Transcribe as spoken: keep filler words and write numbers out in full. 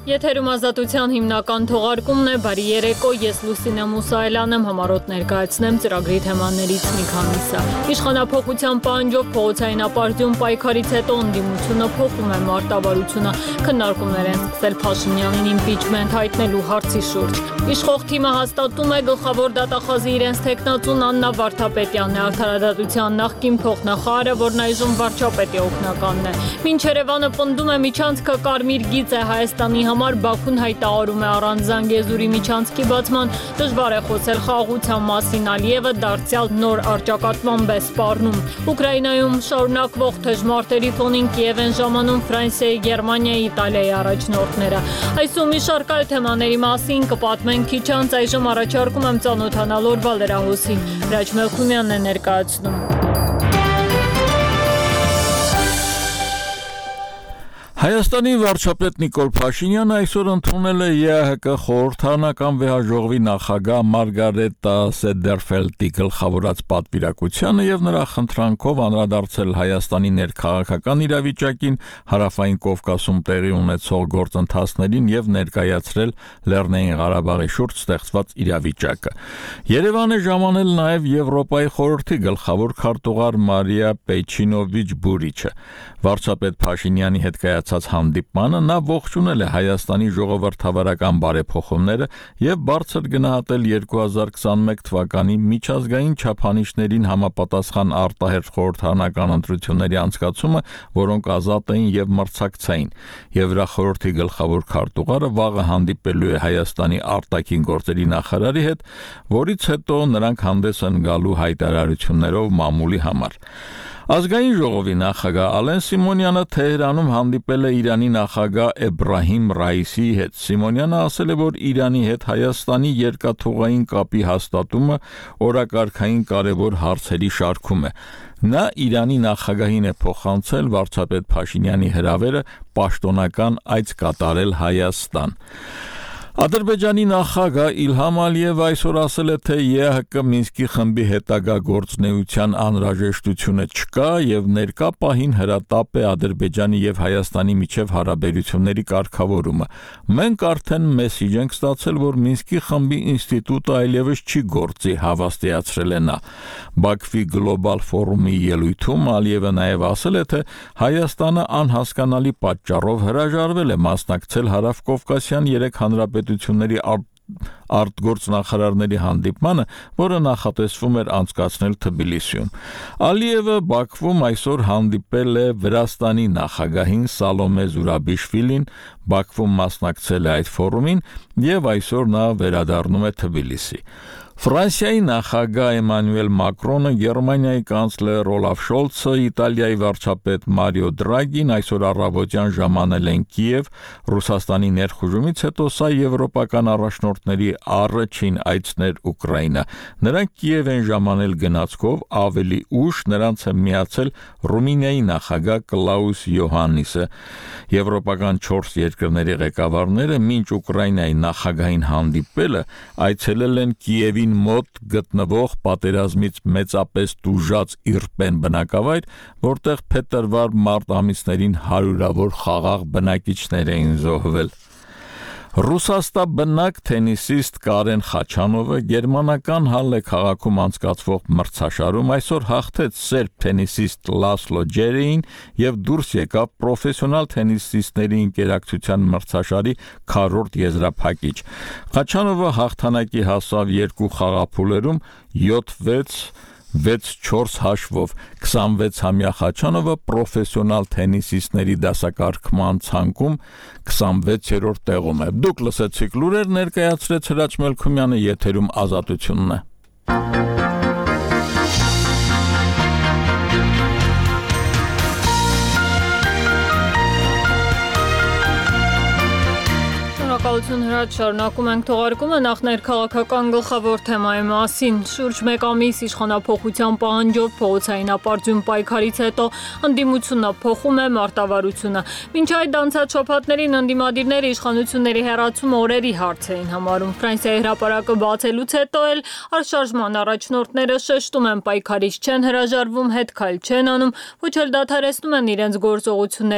Եթերում ազատության հիմնական թողարկումն է, բարի երեկո, ես Լուսինե Մուսայելյան եմ, համառոտ ներկայացնեմ ծրագրի թեմաներից մի քանիսը։ Իշխանափոխության պահանջով փողոցային ապարդյուն պայքարից հետո ընդդիմությունը փոխում է մարտավարությունը, քննարկումներ են սկսել Փաշինյանին իմպիչմենտ հայտնելու հարցի շուրջ։ Իշխող թիմը հաստատում է գլխավոր դատախազի իրենց թեկնածուն Աննա Վարդապետյանն է, արդարադատության նախկին փոխնախարարը, որն այժմ վարչապետի օգնականն է։ Մինչ Երևանը պնդում է միջանցքը կարմիր գիծ է Հայաստանի համար, Բաքուն հայտարարում է առանց Զանգեզուրի միջանցքի բացման, դժվար է խոսել խաղաղության մասին, Ալիևը դարձյալ նոր առճակատման է սպառնում։ Ուկրաինայում շարունակվող թեժմարտերի ֆոնին Կիև են ժամանում Ֆրանսիայի, Գերմանիայի, Իտալիայի առաջնորդները։ Այսօր մի շարք այլ թեմաների մասին կպատմենք քիչ անց, այժմ առաջարկում եմ ծանոթանալ օրվա լրահոսին։ Հրաչ Մելքումյանն է ներկայացնում։ Հայաստանի վարչապետ Նիկոլ Փաշինյանը այսօր ընդունել է ԵԱՀԿ խորհրդարանական վեհաժողովի նախագահ Մարգարետա Սեդերֆելդի գլխավորած պատվիրակությանը եւ նրա խնդրանքով անդրադարձել Հայաստանի ներքաղաքական իրավիճակին, Հարավային Կովկասում տեղի ունեցող գործընթացներին եւ ներկայացրել Լեռնային Ղարաբաղի շուրջ ստեղծված իրավիճակը։ Երևան է ժամանել նաեւ Եվրոպայի խորհրդի գլխավոր քարտուղար Մարիա Պեչինովիչ Բուրիչը։ Վարչապետ Փաշինյանի հետ կայացած հանդիպմանը նա ողջունել է Հայաստանի ժողովրդավարական բարեփոխումները եւ բարձր գնահատել երկու հազար քսաներկու թվականի միջազգային չափանիշներին համապատասխան արտահերթ խորհրդարանական ընտրությունների անցկացումը, որոնք ազատ էին եւ մրցակցային։ Եվրախորհրդի գլխավոր քարտուղարը վաղը հանդիպելու է Հայաստանի արտաքին գործերի նախարարի հետ, որից հետո նրանք հանդես են գալու հայտարարություններով մամուլի համար։ Ազգային ժողովի նախագահ Ալեն Սիմոնյանը Թեհրանում հանդիպել է Իրանի նախագահ Էբրահիմ Ռայիսիի հետ։ Սիմոնյանը ասել է, որ Իրանի հետ Հայաստանի երկաթուղային կապի հաստատումը օրակարգային կարևոր հարցերի շարքում է։ Նա Իրանի նախագահին է փոխանցել վարչապետ Փաշինյանի հրավերը պաշտոնական այց կատարել Հայաստան։ Ադրբեջանի նախագահ Իլհամ Ալիևը այսօր ասել է, թե ԵԱՀԿ Մինսկի խմբի հետագա գործունեության անհրաժեշտությունը չկա եւ ներկա պահին հրատապ է Ադրբեջանի եւ Հայաստանի միջև հարաբերությունների կարգավորումը։ Մենք արդեն մեսիջ ենք ստացել, որ Մինսկի խմբի ինստիտուտը այլևս չի գործի, հավաստիացրել է նա։ Բաքվի գլոբալ ֆորումի ելույթում Ալիևը նաեւ ասել է, թե Հայաստանը անհասկանալի պատճառով հրաժարվել է մասնակցել Հարավկովկասյան երեք հանրապետությունների արտգործնախարարների հանդիպմանը, որը նախատեսվում էր անցկացնել Թբիլիսիում։ Ալիևը Բաքվում այսօր հանդիպել է Վրաստանի նախագահին Սալոմե Զուրաբիշվիլին, Բաքվում մասնակցել է այդ ֆորումին եւ այսօր նա վերադառնում է Թբիլիսի։ Ֆրանսիայի նախագահ Էմանուել Մակրոնը, Գերմանիայի կանցլեր Օլաֆ Շոլցը, Իտալիայի վարչապետ Մարիո Դրագին այսօր առավոտյան ժամանել են Կիև, Ռուսաստանի ներխուժումից հետո սա եվրոպական առաջնորդների առաջին այցն էր Ուկրաինա։ Նրանք Կիև են ժամանել գնացքով, ավելի ուշ նրանց է միացել Ռումինիայի նախագահ Կլաուս Յոհաննիսը։ Եվրոպական չորս երկրների ղեկավարները մինչ Ուկրաինայի նախագահին հանդիպելը այցելել են Կիևի մոտ գտնվող պատերազմից մեծապես տուժած Իրպեն բնակավայր, որտեղ փետրվար-մարտ ամիսներին հարյուրավոր խաղաղ բնակիչներ էին զոհվել։ Ռուսաստաբնակ թենիսիստ Կարեն Խաչանովը գերմանական Հալլե քաղաքում անցկացվող մրցաշարում այսօր հաղթեց սերբ թենիսիստ Լասլո Ջերեին եւ դուրս եկավ պրոֆեսիոնալ թենիսիստների ընկերակցության մրցաշարի քառորդ եզրափակիչ։ Խաչանովը հաղթանակի հասավ երկու խաղափուլերում յոթ վեց վեց չորս հաշվով։ քսանվեցամյա Խաչանովը պրոֆեսիոնալ թենիսիստների դասակարգման ցանկում քսանվեցերորդ տեղում է։ Դուք լսեցիք լուրեր, ներկայացրեց Հրաչ Մելքումյանը, եթերում ազատությունն է։ Շնորհակալություն Հրաչ, շարունակում ենք թողարկումը, նախ ներքաղաքական գլխավոր թեմայի մասին։ Շուրջ մեկ ամիս իշխանափոխության պահանջով փողոցային ապարդյուն պայքարից հետո ընդդիմությունը փոխում է մարտավարությունը։ Մինչ այդ անցած շաբաթներին ընդդիմադիրները իշխանությունների հեռացումը օրերի հարց էին համարում։ Ֆրանսիայի հրապարակը բացելուց հետո էլ արշարժման առաջնորդները շեշտում են պայքարից չեն հրաժարվում, հետ քայլ չեն անում, ոչ էլ դադարեցնում են իրենց գործողությունները։